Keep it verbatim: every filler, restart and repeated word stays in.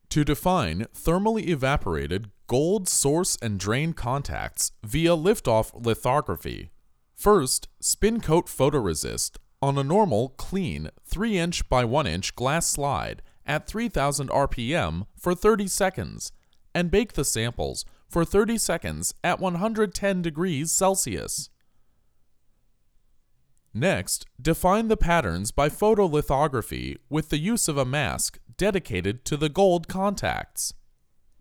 To define thermally evaporated gold source and drain contacts via liftoff lithography. First, spin coat photoresist on a normal, clean three inch by one inch glass slide at three thousand R P M for thirty seconds, and bake the samples for thirty seconds at one hundred ten degrees Celsius. Next, define the patterns by photolithography with the use of a mask dedicated to the gold contacts.